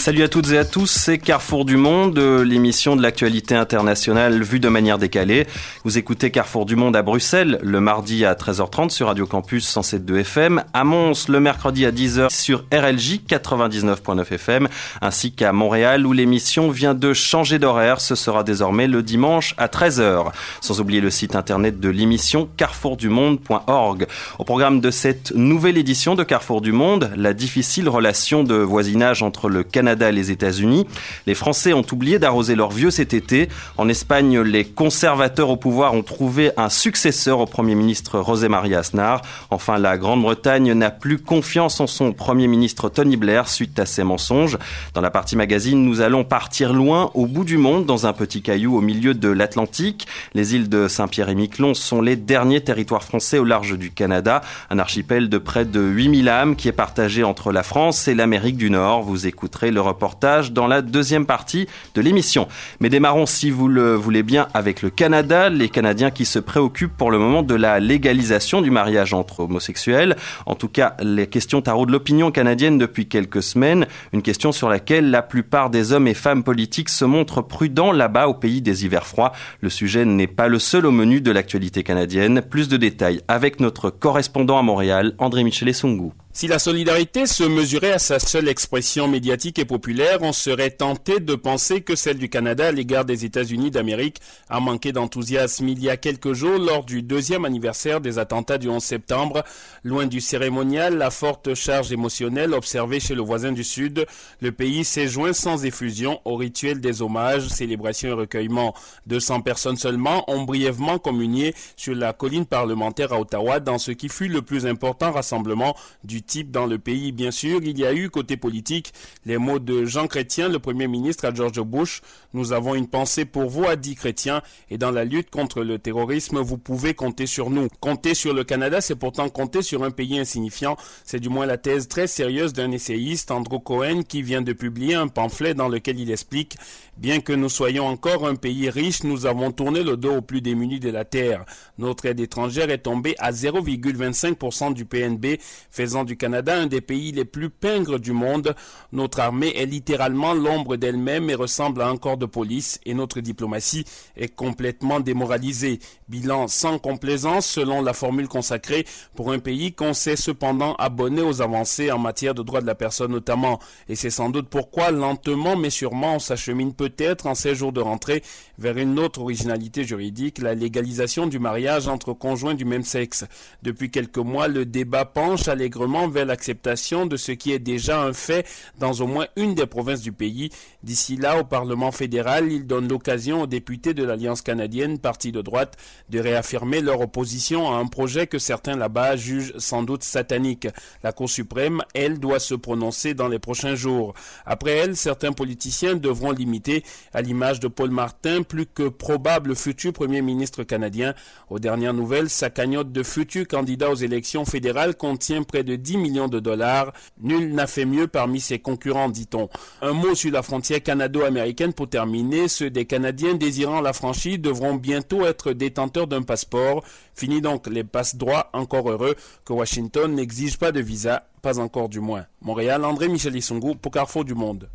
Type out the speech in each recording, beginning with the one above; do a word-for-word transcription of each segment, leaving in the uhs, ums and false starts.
Salut à toutes et à tous, c'est Carrefour du Monde, l'émission de l'actualité internationale vue de manière décalée. Vous écoutez Carrefour du Monde à Bruxelles, le mardi à treize heures trente sur Radio Campus cent sept virgule deux F M, à Mons le mercredi à dix heures sur R L J quatre-vingt-dix-neuf virgule neuf F M, ainsi qu'à Montréal où l'émission vient de changer d'horaire. Ce sera désormais le dimanche à treize heures. Sans oublier le site internet de l'émission carrefour du monde point org. Au programme de cette nouvelle édition de Carrefour du Monde, la difficile relation de voisinage entre le Canada Canada et les États-Unis. Les Français ont oublié d'arroser leurs vieux cet été. En Espagne, les conservateurs au pouvoir ont trouvé un successeur au Premier ministre José María Aznar. Enfin, la Grande-Bretagne n'a plus confiance en son Premier ministre Tony Blair suite à ses mensonges. Dans la partie magazine, nous allons partir loin, au bout du monde, dans un petit caillou au milieu de l'Atlantique. Les îles de Saint-Pierre et Miquelon sont les derniers territoires français au large du Canada. Un archipel de près de huit mille âmes qui est partagé entre la France et l'Amérique du Nord. Vous écouterez le reportage dans la deuxième partie de l'émission. Mais démarrons, si vous le voulez bien, avec le Canada. Les Canadiens qui se préoccupent pour le moment de la légalisation du mariage entre homosexuels. En tout cas, les questions taraudent l'opinion canadienne depuis quelques semaines. Une question sur laquelle la plupart des hommes et femmes politiques se montrent prudents là-bas au pays des hivers froids. Le sujet n'est pas le seul au menu de l'actualité canadienne. Plus de détails avec notre correspondant à Montréal, André Michel-Sungou. Si la solidarité se mesurait à sa seule expression médiatique et populaire, on serait tenté de penser que celle du Canada à l'égard des États-Unis d'Amérique a manqué d'enthousiasme il y a quelques jours lors du deuxième anniversaire des attentats du onze septembre. Loin du cérémonial, la forte charge émotionnelle observée chez le voisin du Sud, le pays s'est joint sans effusion au rituel des hommages, célébrations et recueillements. deux cents personnes seulement ont brièvement communié sur la colline parlementaire à Ottawa dans ce qui fut le plus important rassemblement du type dans le pays. Bien sûr, il y a eu côté politique les mots de Jean Chrétien, le premier ministre à George Bush. Nous avons une pensée pour vous, a dit Chrétien, et dans la lutte contre le terrorisme, vous pouvez compter sur nous. Compter sur le Canada, c'est pourtant compter sur un pays insignifiant. C'est du moins la thèse très sérieuse d'un essayiste, Andrew Cohen, qui vient de publier un pamphlet dans lequel il explique « Bien que nous soyons encore un pays riche, nous avons tourné le dos aux plus démunis de la Terre. Notre aide étrangère est tombée à zéro virgule vingt-cinq pour cent du P N B, faisant du Canada un des pays les plus pingres du monde. Notre armée est littéralement l'ombre d'elle-même et ressemble à un corps de police, et notre diplomatie est complètement démoralisée. Bilan sans complaisance selon la formule consacrée pour un pays qu'on s'est cependant abonné aux avancées en matière de droits de la personne notamment. Et c'est sans doute pourquoi lentement mais sûrement on s'achemine peut-être en ces jours de rentrée vers une autre originalité juridique, la légalisation du mariage entre conjoints du même sexe. Depuis quelques mois, le débat penche allègrement vers l'acceptation de ce qui est déjà un fait dans au moins une des provinces du pays. D'ici là, au Parlement fédéral, il donne l'occasion aux députés de l'Alliance canadienne, parti de droite, de réaffirmer leur opposition à un projet que certains là-bas jugent sans doute satanique. La Cour suprême, elle, doit se prononcer dans les prochains jours. Après elle, certains politiciens devront limiter, à l'image de Paul Martin, plus que probable futur Premier ministre canadien. Aux dernières nouvelles, sa cagnotte de futur candidat aux élections fédérales contient près de dix millions de dollars. Nul n'a fait mieux parmi ses concurrents, dit-on. Un mot sur la frontière canado-américaine pour terminer. Ceux des Canadiens désirant la franchir devront bientôt être détenteurs d'un passeport. Fini donc les passe-droits, encore heureux que Washington n'exige pas de visa, pas encore du moins. Montréal, André Michel-Sungou pour Carrefour du Monde.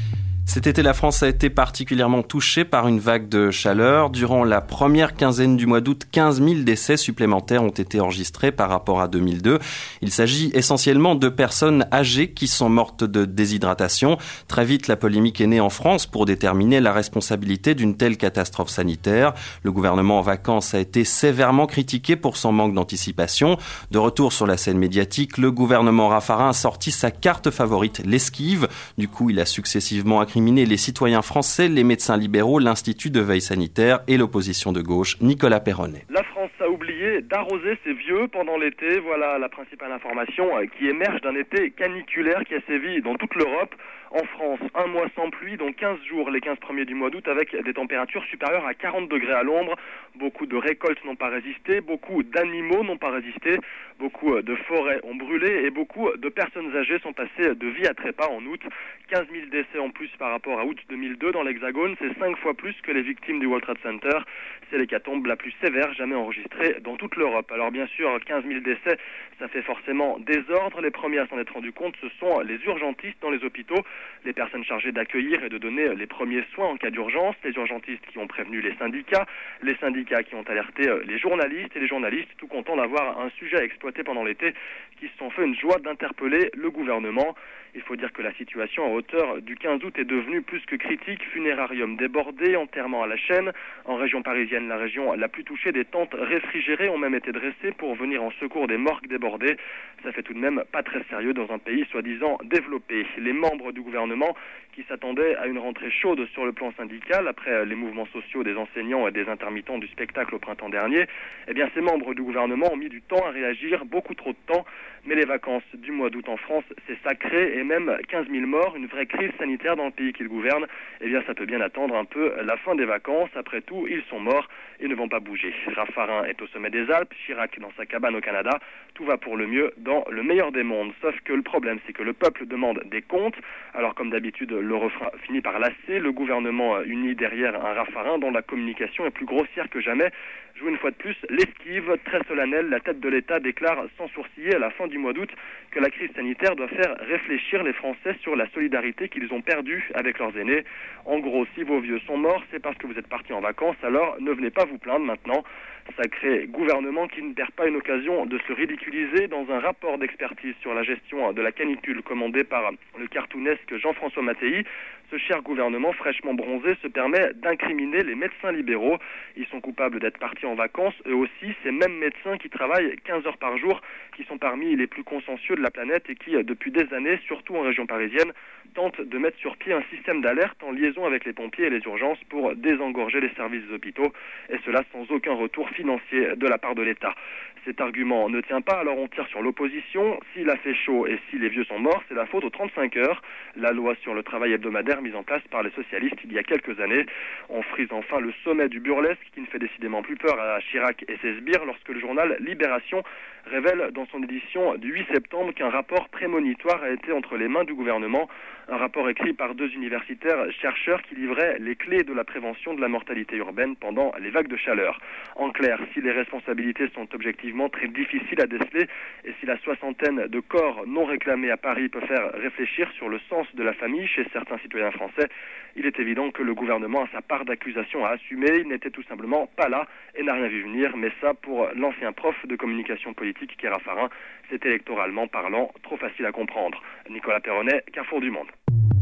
Cet été, la France a été particulièrement touchée par une vague de chaleur. Durant la première quinzaine du mois d'août, quinze mille décès supplémentaires ont été enregistrés par rapport à deux mille deux. Il s'agit essentiellement de personnes âgées qui sont mortes de déshydratation. Très vite, la polémique est née en France pour déterminer la responsabilité d'une telle catastrophe sanitaire. Le gouvernement en vacances a été sévèrement critiqué pour son manque d'anticipation. De retour sur la scène médiatique, le gouvernement Raffarin a sorti sa carte favorite, l'esquive. Du coup, il a successivement accusé les citoyens français, les médecins libéraux, l'Institut de veille sanitaire et l'opposition de gauche, Nicolas Perronnet. La France a oublié d'arroser ses vieux pendant l'été. Voilà la principale information qui émerge d'un été caniculaire qui a sévi dans toute l'Europe. En France, un mois sans pluie, dont quinze jours les quinze premiers du mois d'août, avec des températures supérieures à quarante degrés à l'ombre. Beaucoup de récoltes n'ont pas résisté, beaucoup d'animaux n'ont pas résisté, beaucoup de forêts ont brûlé et beaucoup de personnes âgées sont passées de vie à trépas en août. quinze mille décès en plus par rapport à août deux mille deux dans l'Hexagone, c'est cinq fois plus que les victimes du World Trade Center. C'est l'hécatombe la plus sévère jamais enregistrée dans toute l'Europe. Alors bien sûr, quinze mille décès, ça fait forcément désordre. Les premiers à s'en être rendu compte, ce sont les urgentistes dans les hôpitaux les personnes chargées d'accueillir et de donner les premiers soins en cas d'urgence, les urgentistes qui ont prévenu les syndicats, les syndicats qui ont alerté les journalistes et les journalistes, tout contents d'avoir un sujet à exploiter pendant l'été, qui se sont fait une joie d'interpeller le gouvernement. Il faut dire que la situation à hauteur du quinze août est devenue plus que critique. Funérarium débordé, enterrement à la chaîne. En région parisienne, la région la plus touchée, des tentes réfrigérées ont même été dressées pour venir en secours des morgues débordées. Ça fait tout de même pas très sérieux dans un pays soi-disant développé. Les membres du gouvernement qui s'attendaient à une rentrée chaude sur le plan syndical après les mouvements sociaux des enseignants et des intermittents du spectacle au printemps dernier, eh bien ces membres du gouvernement ont mis du temps à réagir, beaucoup trop de temps. Mais les vacances du mois d'août en France, c'est sacré, et même quinze mille morts, une vraie crise sanitaire dans le pays qu'ils gouvernent, eh bien ça peut bien attendre un peu la fin des vacances. Après tout, ils sont morts et ne vont pas bouger. Raffarin est au sommet des Alpes, Chirac dans sa cabane au Canada, tout va pour le mieux dans le meilleur des mondes. Sauf que le problème, c'est que le peuple demande des comptes. Alors comme d'habitude, le refrain finit par lasser, le gouvernement uni derrière un Raffarin dont la communication est plus grossière que jamais, joue une fois de plus l'esquive. Très solennelle, la tête de l'État déclare sans sourciller à la fin du mois d'août que la crise sanitaire doit faire réfléchir les Français sur la solidarité qu'ils ont perdue avec leurs aînés. En gros, si vos vieux sont morts, c'est parce que vous êtes partis en vacances, alors ne venez pas vous plaindre maintenant. Sacré gouvernement qui ne perd pas une occasion de se ridiculiser. Dans un rapport d'expertise sur la gestion de la canicule commandé par le cartoonesque Jean-François Mattei, ce cher gouvernement fraîchement bronzé se permet d'incriminer les médecins libéraux. Ils sont coupables d'être partis en vacances, eux aussi, ces mêmes médecins qui travaillent quinze heures par jour, qui sont parmi les plus consciencieux de la planète et qui, depuis des années, surtout en région parisienne, tentent de mettre sur pied un système d'alerte en liaison avec les pompiers et les urgences pour désengorger les services des hôpitaux, et cela sans aucun retour financier de la part de l'État. Cet argument ne tient pas, alors on tire sur l'opposition. S'il a fait chaud et si les vieux sont morts, c'est la faute aux trente-cinq heures, la loi sur le travail hebdomadaire mise en place par les socialistes il y a quelques années. On frise enfin le sommet du burlesque qui ne fait décidément plus peur à Chirac et ses sbires lorsque le journal Libération révèle dans son édition du huit septembre qu'un rapport prémonitoire a été entre les mains du gouvernement. Un rapport écrit par deux universitaires chercheurs qui livraient les clés de la prévention de la mortalité urbaine pendant les vagues de chaleur. En clair, si les responsabilités sont objectivement très difficiles à déceler et si la soixantaine de corps non réclamés à Paris peut faire réfléchir sur le sens de la famille chez certains citoyens français, il est évident que le gouvernement a sa part d'accusation à assumer. Il n'était tout simplement pas là et n'a rien vu venir. Mais ça, pour l'ancien prof de communication politique qui est Raffarin, c'est électoralement parlant trop facile à comprendre. Nicolas Perronnet, Carrefour du Monde.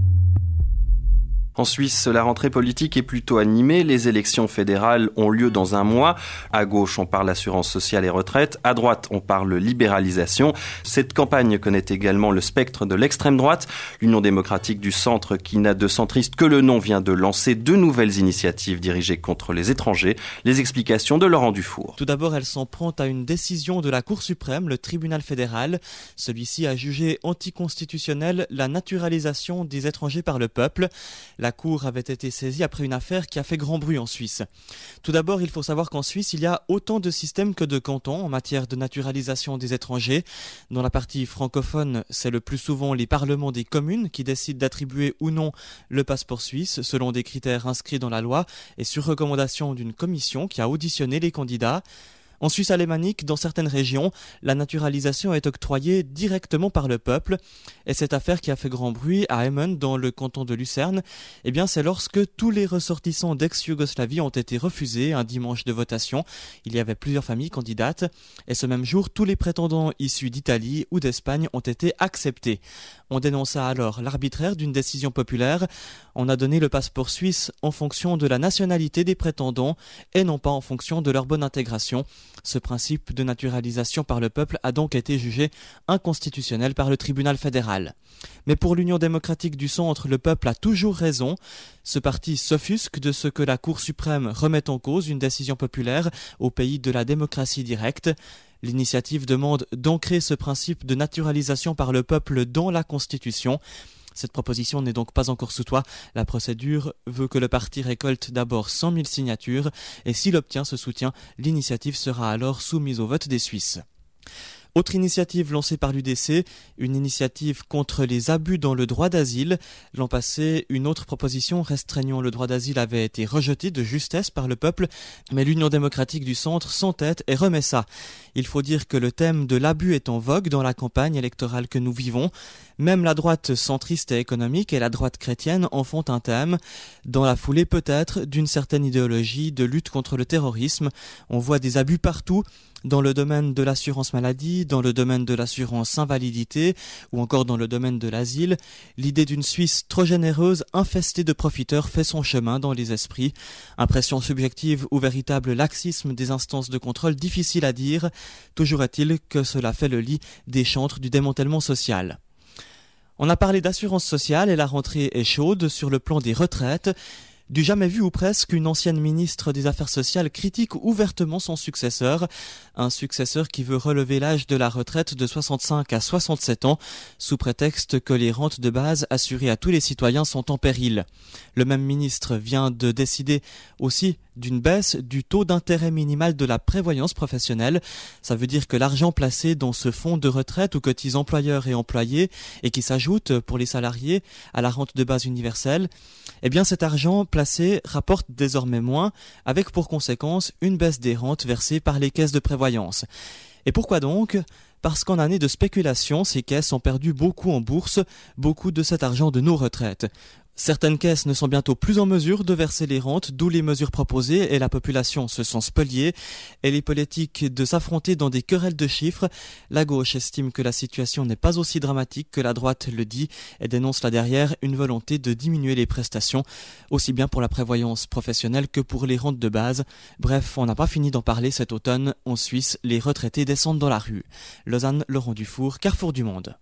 En Suisse, la rentrée politique est plutôt animée. Les élections fédérales ont lieu dans un mois. À gauche, on parle assurance sociale et retraite. À droite, on parle libéralisation. Cette campagne connaît également le spectre de l'extrême droite. L'Union démocratique du centre, qui n'a de centriste que le nom, vient de lancer deux nouvelles initiatives dirigées contre les étrangers. Les explications de Laurent Dufour. Tout d'abord, elle s'en prend à une décision de la Cour suprême, le tribunal fédéral. Celui-ci a jugé anticonstitutionnelle la naturalisation des étrangers par le peuple. La Cour avait été saisie après une affaire qui a fait grand bruit en Suisse. Tout d'abord, il faut savoir qu'en Suisse, il y a autant de systèmes que de cantons en matière de naturalisation des étrangers. Dans la partie francophone, c'est le plus souvent les parlements des communes qui décident d'attribuer ou non le passeport suisse selon des critères inscrits dans la loi et sur recommandation d'une commission qui a auditionné les candidats. En Suisse alémanique, dans certaines régions, la naturalisation est octroyée directement par le peuple. Et cette affaire qui a fait grand bruit à Emmen, dans le canton de Lucerne, eh bien, c'est lorsque tous les ressortissants d'ex-Yougoslavie ont été refusés un dimanche de votation. Il y avait plusieurs familles candidates. Et ce même jour, tous les prétendants issus d'Italie ou d'Espagne ont été acceptés. On dénonça alors l'arbitraire d'une décision populaire. On a donné le passeport suisse en fonction de la nationalité des prétendants et non pas en fonction de leur bonne intégration. Ce principe de naturalisation par le peuple a donc été jugé inconstitutionnel par le tribunal fédéral. Mais pour l'Union démocratique du centre, le peuple a toujours raison. Ce parti s'offusque de ce que la Cour suprême remette en cause une décision populaire au pays de la démocratie directe. L'initiative demande d'ancrer ce principe de naturalisation par le peuple dans la Constitution. Cette proposition n'est donc pas encore sous toit. La procédure veut que le parti récolte d'abord cent mille signatures et s'il obtient ce soutien, l'initiative sera alors soumise au vote des Suisses. Autre initiative lancée par l'U D C, une initiative contre les abus dans le droit d'asile. L'an passé, une autre proposition restreignant le droit d'asile avait été rejetée de justesse par le peuple, mais l'Union démocratique du centre s'entête et remet ça. Il faut dire que le thème de l'abus est en vogue dans la campagne électorale que nous vivons, Même la droite centriste et économique et la droite chrétienne en font un thème, dans la foulée peut-être d'une certaine idéologie de lutte contre le terrorisme. On voit des abus partout, dans le domaine de l'assurance maladie, dans le domaine de l'assurance invalidité ou encore dans le domaine de l'asile. L'idée d'une Suisse trop généreuse, infestée de profiteurs, fait son chemin dans les esprits. Impression subjective ou véritable laxisme des instances de contrôle, difficile à dire. Toujours est-il que cela fait le lit des chantres du démantèlement social. On a parlé d'assurance sociale et la rentrée est chaude sur le plan des retraites. Du jamais vu ou presque, une ancienne ministre des Affaires sociales critique ouvertement son successeur. Un successeur qui veut relever l'âge de la retraite de soixante-cinq à soixante-sept ans, sous prétexte que les rentes de base assurées à tous les citoyens sont en péril. Le même ministre vient de décider aussi d'une baisse du taux d'intérêt minimal de la prévoyance professionnelle. Ça veut dire que l'argent placé dans ce fonds de retraite où cotisent employeurs et employés et qui s'ajoute pour les salariés à la rente de base universelle, eh bien cet argent placé rapporte désormais moins, avec pour conséquence une baisse des rentes versées par les caisses de prévoyance. Et pourquoi donc ? Parce qu'en année de spéculation, ces caisses ont perdu beaucoup en bourse, beaucoup de cet argent de nos retraites. Certaines caisses ne sont bientôt plus en mesure de verser les rentes, d'où les mesures proposées et la population se sent spoliée et les politiques de s'affronter dans des querelles de chiffres. La gauche estime que la situation n'est pas aussi dramatique que la droite le dit et dénonce là derrière une volonté de diminuer les prestations, aussi bien pour la prévoyance professionnelle que pour les rentes de base. Bref, on n'a pas fini d'en parler cet automne. En Suisse, les retraités descendent dans la rue. Lausanne, Laurent Dufour, Carrefour du Monde.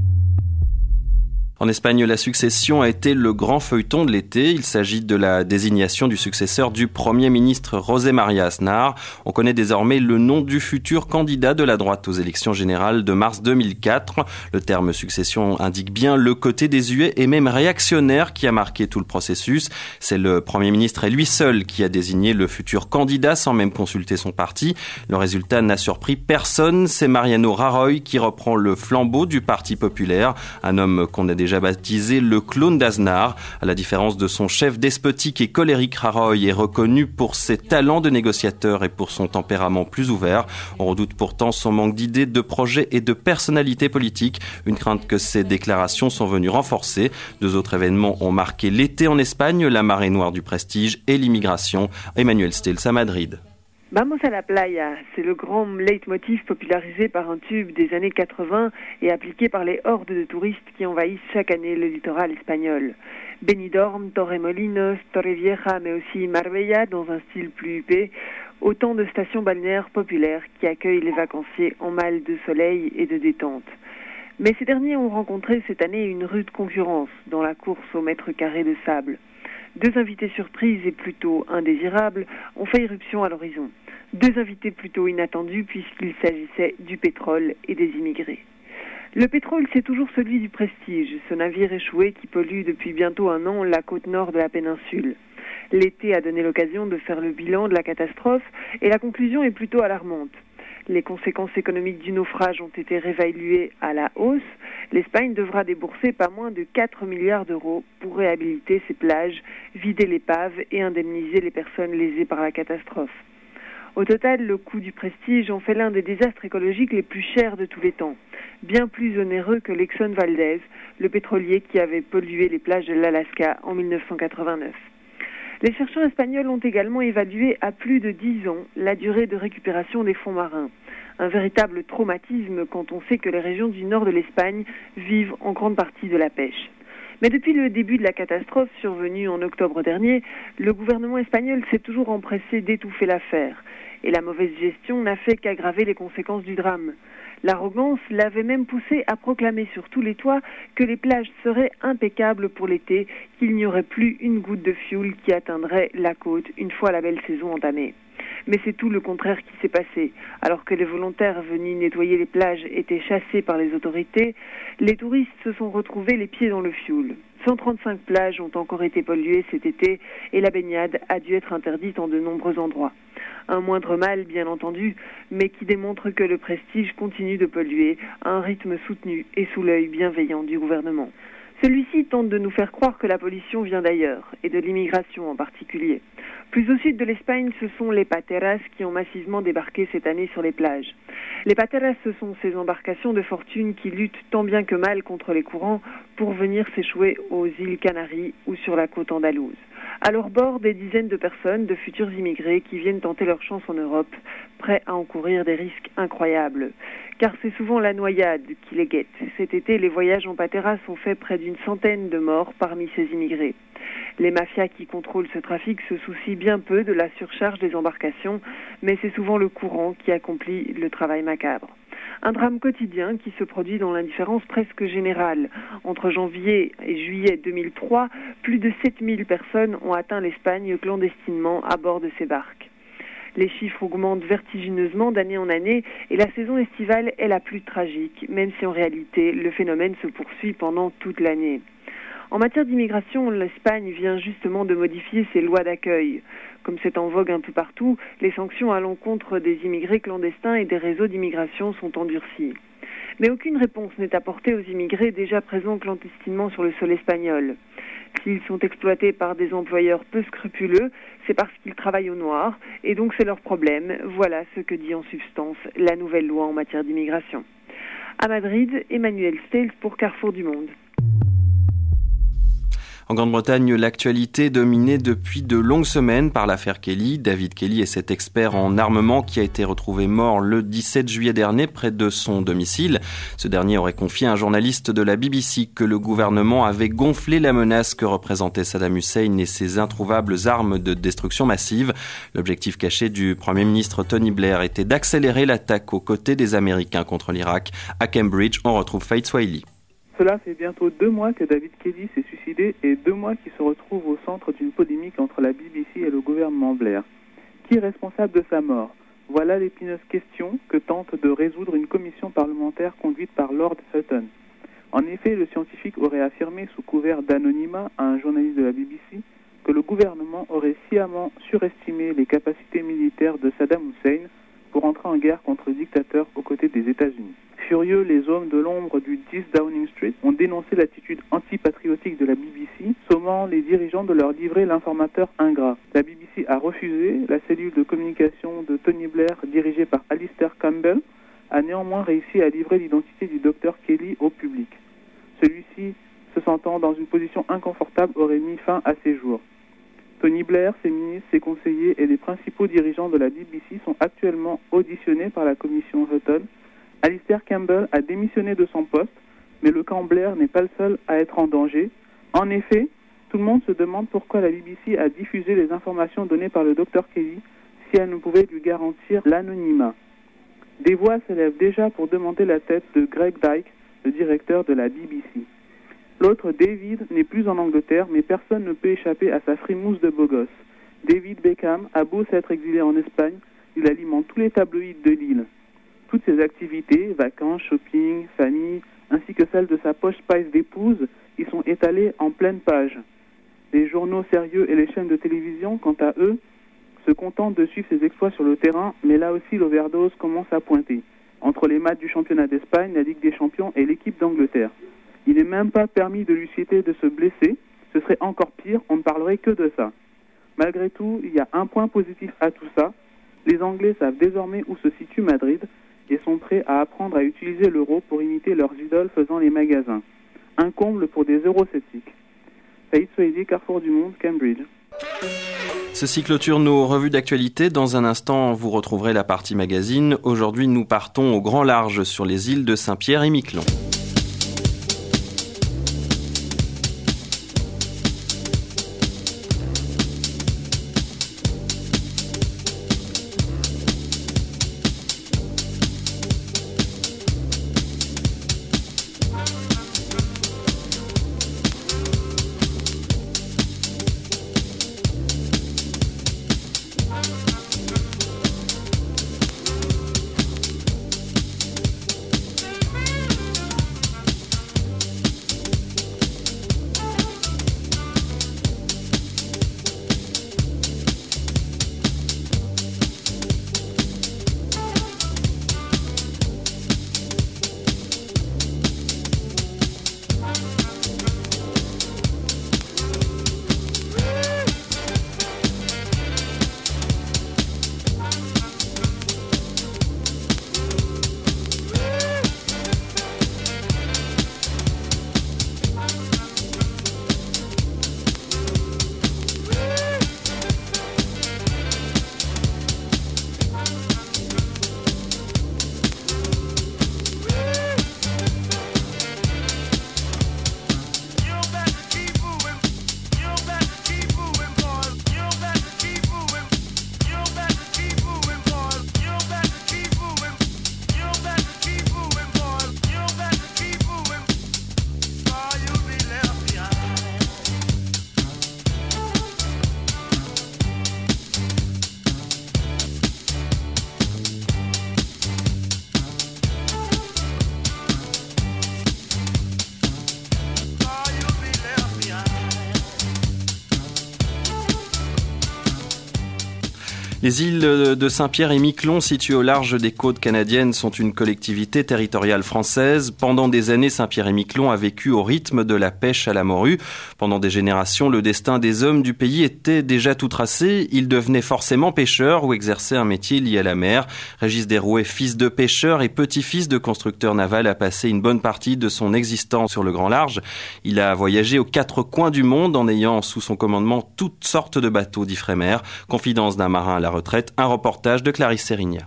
En Espagne, la succession a été le grand feuilleton de l'été. Il s'agit de la désignation du successeur du Premier ministre José María Aznar. On connaît désormais le nom du futur candidat de la droite aux élections générales de mars deux mille quatre. Le terme succession indique bien le côté désuet et même réactionnaire qui a marqué tout le processus. C'est le Premier ministre et lui seul qui a désigné le futur candidat sans même consulter son parti. Le résultat n'a surpris personne. C'est Mariano Rajoy qui reprend le flambeau du Parti populaire, un homme qu'on a déjà baptisé le clone d'Aznar. À la différence de son chef despotique et colérique, Rajoy est reconnu pour ses talents de négociateur et pour son tempérament plus ouvert. On redoute pourtant son manque d'idées, de projets et de personnalité politique. Une crainte que ces déclarations sont venues renforcer. Deux autres événements ont marqué l'été en Espagne, la marée noire du prestige et l'immigration. Emmanuel Stels à Madrid. Vamos a la playa, c'est le grand leitmotiv popularisé par un tube des années quatre-vingts et appliqué par les hordes de touristes qui envahissent chaque année le littoral espagnol. Benidorm, Torremolinos, Torrevieja, mais aussi Marbella dans un style plus huppé, autant de stations balnéaires populaires qui accueillent les vacanciers en mal de soleil et de détente. Mais ces derniers ont rencontré cette année une rude concurrence dans la course au mètre carré de sable. Deux invités surprises et plutôt indésirables ont fait irruption à l'horizon. Deux invités plutôt inattendus puisqu'il s'agissait du pétrole et des immigrés. Le pétrole, c'est toujours celui du Prestige, ce navire échoué qui pollue depuis bientôt un an la côte nord de la péninsule. L'été a donné l'occasion de faire le bilan de la catastrophe et la conclusion est plutôt alarmante. Les conséquences économiques du naufrage ont été réévaluées à la hausse. L'Espagne devra débourser pas moins de quatre milliards d'euros pour réhabiliter ses plages, vider l'épave et indemniser les personnes lésées par la catastrophe. Au total, le coût du Prestige en fait l'un des désastres écologiques les plus chers de tous les temps, bien plus onéreux que l'Exxon Valdez, le pétrolier qui avait pollué les plages de l'Alaska en mille neuf cent quatre-vingt-neuf. Les chercheurs espagnols ont également évalué à plus de dix ans la durée de récupération des fonds marins. Un véritable traumatisme quand on sait que les régions du nord de l'Espagne vivent en grande partie de la pêche. Mais depuis le début de la catastrophe survenue en octobre dernier, le gouvernement espagnol s'est toujours empressé d'étouffer l'affaire. Et la mauvaise gestion n'a fait qu'aggraver les conséquences du drame. L'arrogance l'avait même poussé à proclamer sur tous les toits que les plages seraient impeccables pour l'été, qu'il n'y aurait plus une goutte de fioul qui atteindrait la côte une fois la belle saison entamée. Mais c'est tout le contraire qui s'est passé. Alors que les volontaires venus nettoyer les plages étaient chassés par les autorités, les touristes se sont retrouvés les pieds dans le fioul. cent trente-cinq plages ont encore été polluées cet été et la baignade a dû être interdite en de nombreux endroits. Un moindre mal, bien entendu, mais qui démontre que le Prestige continue de polluer à un rythme soutenu et sous l'œil bienveillant du gouvernement. Celui-ci tente de nous faire croire que la pollution vient d'ailleurs, et de l'immigration en particulier. Plus au sud de l'Espagne, ce sont les pateras qui ont massivement débarqué cette année sur les plages. Les pateras, ce sont ces embarcations de fortune qui luttent tant bien que mal contre les courants pour venir s'échouer aux îles Canaries ou sur la côte andalouse. À leur bord, des dizaines de personnes, de futurs immigrés qui viennent tenter leur chance en Europe, prêts à encourir des risques incroyables. Car c'est souvent la noyade qui les guette. Cet été, les voyages en pateras ont fait près d'une centaine de morts parmi ces immigrés. Les mafias qui contrôlent ce trafic se soucient bien peu de la surcharge des embarcations, mais c'est souvent le courant qui accomplit le travail macabre. Un drame quotidien qui se produit dans l'indifférence presque générale. Entre janvier et juillet deux mille trois, plus de sept mille personnes ont atteint l'Espagne clandestinement à bord de ces barques. Les chiffres augmentent vertigineusement d'année en année et la saison estivale est la plus tragique, même si en réalité le phénomène se poursuit pendant toute l'année. En matière d'immigration, l'Espagne vient justement de modifier ses lois d'accueil. Comme c'est en vogue un peu partout, les sanctions à l'encontre des immigrés clandestins et des réseaux d'immigration sont endurcies. Mais aucune réponse n'est apportée aux immigrés déjà présents clandestinement sur le sol espagnol. S'ils sont exploités par des employeurs peu scrupuleux, c'est parce qu'ils travaillent au noir, et donc c'est leur problème. Voilà ce que dit en substance la nouvelle loi en matière d'immigration. À Madrid, Emmanuel Stels pour Carrefour du Monde. En Grande-Bretagne, l'actualité est dominée depuis de longues semaines par l'affaire Kelly. David Kelly est cet expert en armement qui a été retrouvé mort le dix-sept juillet dernier près de son domicile. Ce dernier aurait confié à un journaliste de la B B C que le gouvernement avait gonflé la menace que représentait Saddam Hussein et ses introuvables armes de destruction massive. L'objectif caché du Premier ministre Tony Blair était d'accélérer l'attaque aux côtés des Américains contre l'Irak. À Cambridge, on retrouve Faith Swiley. Cela fait bientôt deux mois que David Kelly s'est suicidé et deux mois qu'il se retrouve au centre d'une polémique entre la B B C et le gouvernement Blair. Qui est responsable de sa mort ? Voilà l'épineuse question que tente de résoudre une commission parlementaire conduite par Lord Hutton. En effet, le scientifique aurait affirmé sous couvert d'anonymat à un journaliste de la B B C que le gouvernement aurait sciemment surestimé les capacités militaires de Saddam Hussein pour entrer en guerre contre le dictateur aux côtés des États-Unis. Furieux, les hommes de l'ombre du dix Downing Street ont dénoncé l'attitude antipatriotique de la B B C, sommant les dirigeants de leur livrer l'informateur ingrat. La B B C a refusé. La cellule de communication de Tony Blair, dirigée par Alistair Campbell, a néanmoins réussi à livrer l'identité du docteur Kelly au public. Celui-ci, se sentant dans une position inconfortable, aurait mis fin à ses jours. Tony Blair, ses ministres, ses conseillers et les principaux dirigeants de la B B C sont actuellement auditionnés par la commission Hutton. Alistair Campbell a démissionné de son poste, mais le camp Blair n'est pas le seul à être en danger. En effet, tout le monde se demande pourquoi la B B C a diffusé les informations données par le docteur Kelly si elle ne pouvait lui garantir l'anonymat. Des voix s'élèvent déjà pour demander la tête de Greg Dyke, le directeur de la B B C. L'autre, David, n'est plus en Angleterre, mais personne ne peut échapper à sa frimousse de beau gosse. David Beckham a beau s'être exilé en Espagne, il alimente tous les tabloïds de l'île. Toutes ses activités, vacances, shopping, famille, ainsi que celles de sa poche Spice d'épouse, y sont étalées en pleine page. Les journaux sérieux et les chaînes de télévision, quant à eux, se contentent de suivre ses exploits sur le terrain, mais là aussi l'overdose commence à pointer. Entre les matchs du championnat d'Espagne, la Ligue des Champions et l'équipe d'Angleterre. Il n'est même pas permis de lui souhaiter de se blesser, ce serait encore pire, on ne parlerait que de ça. Malgré tout, il y a un point positif à tout ça, les Anglais savent désormais où se situe Madrid et sont prêts à apprendre à utiliser l'euro pour imiter leurs idoles faisant les magasins. Un comble pour des eurosceptiques. Saïd Souaidi, Carrefour du Monde, Cambridge. Ceci clôture nos revues d'actualité. Dans un instant, vous retrouverez la partie magazine. Aujourd'hui, nous partons au grand large sur les îles de Saint-Pierre et Miquelon. Les îles de Saint-Pierre et Miquelon, situées au large des côtes canadiennes, sont une collectivité territoriale française. Pendant des années, Saint-Pierre et Miquelon a vécu au rythme de la pêche à la morue. Pendant des générations, le destin des hommes du pays était déjà tout tracé. Ils devenaient forcément pêcheurs ou exerçaient un métier lié à la mer. Régis Derouet, fils de pêcheur et petit-fils de constructeur naval, a passé une bonne partie de son existence sur le grand large. Il a voyagé aux quatre coins du monde en ayant sous son commandement toutes sortes de bateaux d'Ifremer. Confidence d'un marin à la retraite, un reportage de Clarisse Sérigna.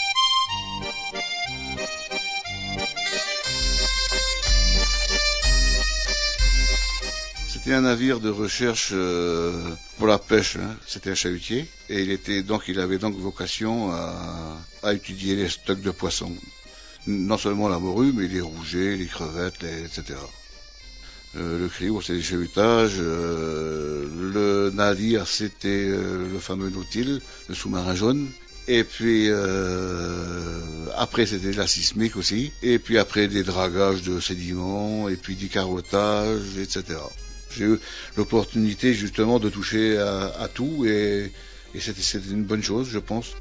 C'était un navire de recherche euh, pour la pêche, hein. C'était un chalutier et il était donc il avait donc vocation à, à étudier les stocks de poissons, non seulement la morue mais les rougets, les crevettes, les, et cetera. Euh, le criour, c'est les chalutages. Euh, le navire, c'était euh, le fameux Nautil, le sous-marin jaune. Et puis euh, après, c'était la sismique aussi. Et puis après, des dragages de sédiments, et puis du carottage, et cetera. J'ai eu l'opportunité justement de toucher à, à tout, et, et c'était, c'était une bonne chose, je pense.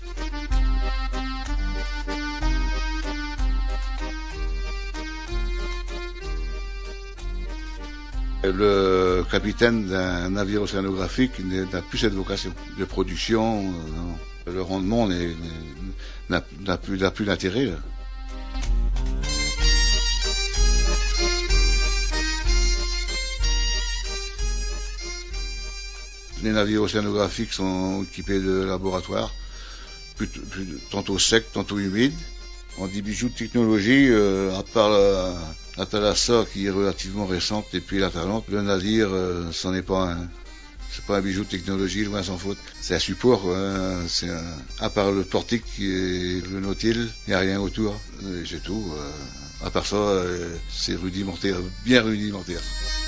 Le capitaine d'un navire océanographique n'a plus cette vocation de production. Euh, le rendement n'est, n'a, n'a, plus, n'a plus d'intérêt. Là. Les navires océanographiques sont équipés de laboratoires, plus, plus, tantôt secs, tantôt humides. On dit bijoux de technologie, euh, à part la, la Thalassa qui est relativement récente et puis la Talente, le navire, euh, c'en est pas un. C'est pas un bijou de technologie, loin s'en faut. C'est un support, hein, c'est un, à part le portique et le Nautil, il n'y a rien autour. Et c'est tout. Euh, à part ça, euh, c'est rudimentaire, bien rudimentaire.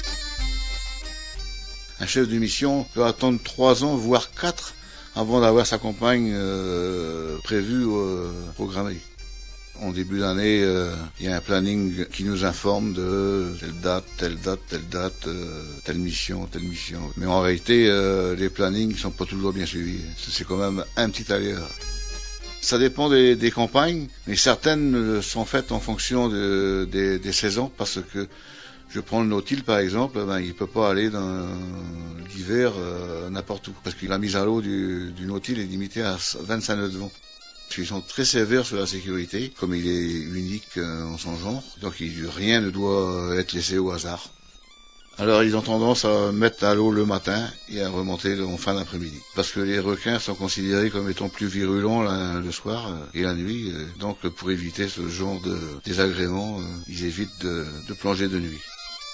Un chef de mission peut attendre trois ans, voire quatre, avant d'avoir sa campagne euh, prévue, euh, programmée. En début d'année, euh, il y a un planning qui nous informe de telle date, telle date, telle date, euh, telle mission, telle mission. Mais en réalité, euh, les plannings ne sont pas toujours bien suivis. C'est quand même un petit aléa. Ça dépend des, des campagnes, mais certaines sont faites en fonction de, des, des saisons, parce que je prends le Nautil par exemple, ben, il ne peut pas aller dans l'hiver euh, n'importe où, parce que la mise à l'eau du, du Nautil est limitée à vingt-cinq nœuds de vent. Ils sont très sévères sur la sécurité, comme il est unique en son genre, donc il, rien ne doit être laissé au hasard. Alors ils ont tendance à mettre à l'eau le matin et à remonter en fin d'après-midi, parce que les requins sont considérés comme étant plus virulents la, le soir et la nuit, donc pour éviter ce genre de désagréments, ils évitent de, de plonger de nuit.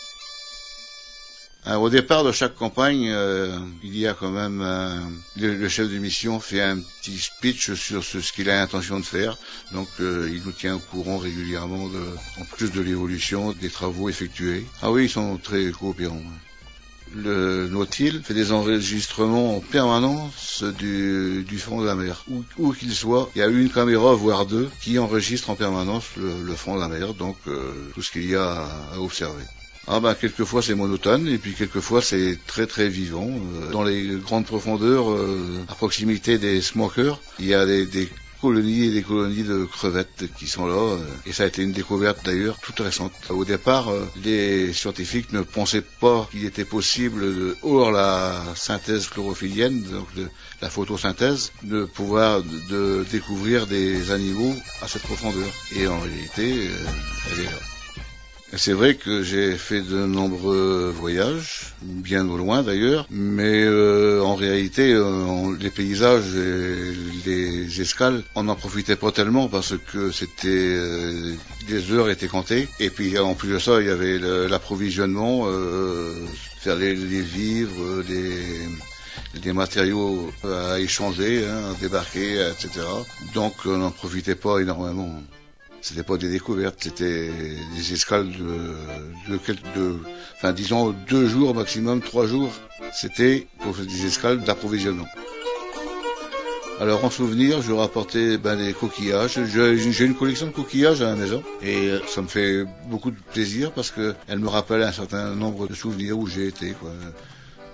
Alors, au départ de chaque campagne, euh, il y a quand même euh, le, le chef de mission fait un petit speech sur ce, ce qu'il a l'intention de faire. Donc euh, il nous tient au courant régulièrement de, en plus de l'évolution des travaux effectués. Ah oui, ils sont très coopérants. Le Nautil fait des enregistrements en permanence du, du fond de la mer. Où, où qu'il soit, il y a une caméra, voire deux, qui enregistre en permanence le, le fond de la mer, donc euh, tout ce qu'il y a à, à observer. Ah ben quelquefois c'est monotone et puis quelquefois c'est très très vivant. Dans les grandes profondeurs, euh, à proximité des smokers, il y a des, des colonies et des colonies de crevettes qui sont là. Euh, et ça a été une découverte d'ailleurs toute récente. Au départ, euh, les scientifiques ne pensaient pas qu'il était possible, de, hors la synthèse chlorophyllienne, donc de la photosynthèse, de pouvoir de, de découvrir des animaux à cette profondeur. Et en réalité, euh, elle est là. C'est vrai que j'ai fait de nombreux voyages, bien au loin d'ailleurs, mais euh, en réalité, euh, on, les paysages et les escales, on n'en profitait pas tellement parce que c'était euh, les heures étaient comptées. Et puis en plus de ça, il y avait le, l'approvisionnement, euh, faire les, les vivres, les, les matériaux à échanger, hein, à débarquer, et cetera. Donc on n'en profitait pas énormément. C'était pas des découvertes, c'était des escales de, de, de, enfin disons deux jours maximum, trois jours. C'était pour des escales d'approvisionnement. Alors en souvenir, je rapportais ben, des coquillages. Je, j'ai une collection de coquillages à la maison et ça me fait beaucoup de plaisir parce que elle me rappelle un certain nombre de souvenirs où j'ai été, quoi.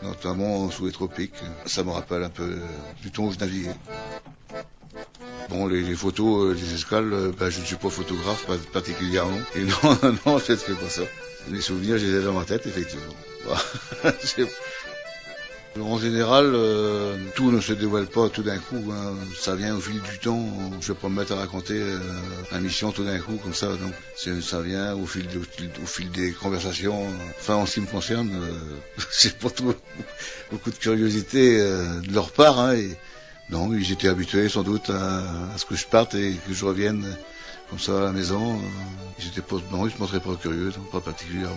notamment sous les tropiques. Ça me rappelle un peu euh, du temps où je naviguais. Bon, les, les photos euh, des escales, euh, ben, je ne suis pas photographe pas, particulièrement. Et non, non, je ne fais pas ça. Les souvenirs, je les ai dans ma tête, effectivement. En général, euh, tout ne se dévoile pas tout d'un coup. Hein. Ça vient au fil du temps. Je ne vais pas me mettre à raconter euh, la mission tout d'un coup comme ça. Donc, c'est, ça vient au fil, de, au fil des conversations. Enfin, en ce qui me concerne, euh, j'ai pas trop beaucoup de curiosité euh, de leur part. Hein, et non, ils étaient habitués sans doute à, à ce que je parte et que je revienne comme ça à la maison. Ils étaient pas, non, ils se montraient pas curieux, donc pas particulièrement.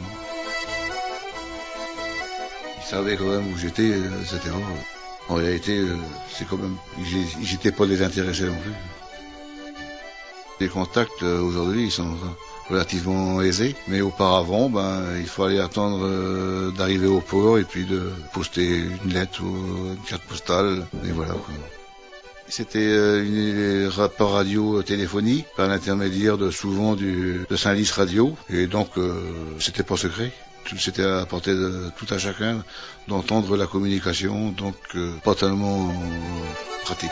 Ils savaient quand même où j'étais, et cetera. En réalité, c'est quand même, j'étais pas désintéressé non plus. Les contacts aujourd'hui, ils sont relativement aisés, mais auparavant, ben, il fallait attendre d'arriver au port et puis de poster une lettre ou une carte postale, et voilà, quoi. C'était un rapport radio téléphonique par l'intermédiaire de souvent du, de Saint-Lys Radio, et donc euh, c'était pas secret. C'était à la portée de tout à chacun d'entendre la communication, donc euh, pas tellement euh, pratique.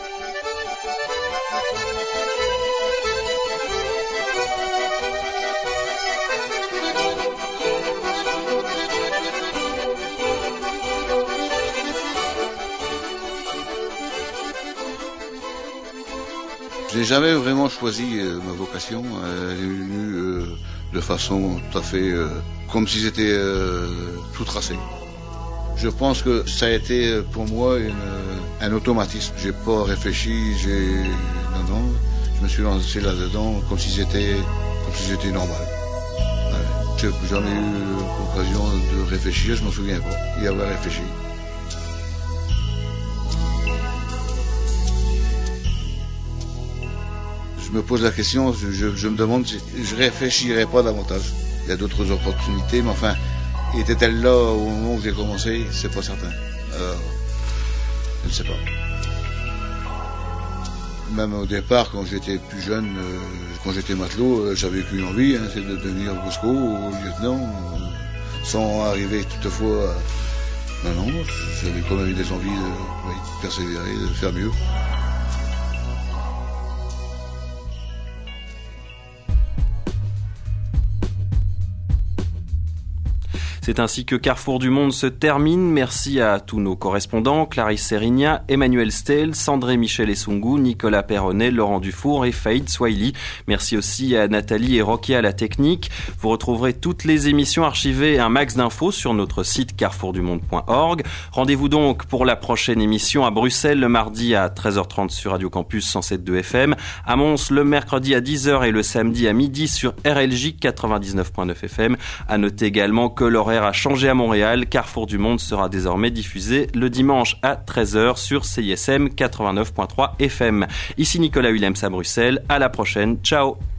Je n'ai jamais vraiment choisi euh, ma vocation. Elle est venue euh, de façon tout à fait euh, comme si c'était euh, tout tracé. Je pense que ça a été pour moi une, un automatisme. J'ai pas réfléchi, j'ai non non, je me suis lancé là-dedans comme si c'était comme si c'était normal. Ouais. J'ai jamais eu l'occasion de réfléchir, je m'en souviens pas y avoir réfléchi. Je me pose la question, je, je, je me demande si je réfléchirais pas davantage. Il y a d'autres opportunités, mais enfin, était-elle là au moment où j'ai commencé? C'est pas certain. Alors, je ne sais pas. Même au départ, quand j'étais plus jeune, euh, quand j'étais matelot, euh, j'avais qu'une envie, hein, c'est de devenir Bosco ou lieutenant, euh, sans arriver toutefois à... Non, non, j'avais quand même eu des envies de, oui, de persévérer, de faire mieux. C'est ainsi que Carrefour du Monde se termine. Merci à tous nos correspondants, Clarisse Serigna, Emmanuel Stel, Sandré Michel Essungu, Nicolas Perronnet, Laurent Dufour et Faïd Swahili. Merci aussi à Nathalie et Rocky à la technique. Vous retrouverez toutes les émissions archivées et un max d'infos sur notre site carrefour du monde point org. Rendez-vous donc pour la prochaine émission à Bruxelles le mardi à treize heures trente sur Radio Campus cent sept virgule deux F M, à Mons le mercredi à dix heures et le samedi à midi sur R L J quatre-vingt-dix-neuf virgule neuf F M. À noter également que l'horaire a changé à Montréal. Carrefour du Monde sera désormais diffusé le dimanche à treize heures sur C I S M quatre-vingt-neuf virgule trois F M. Ici Nicolas Willems à Bruxelles. À la prochaine. Ciao.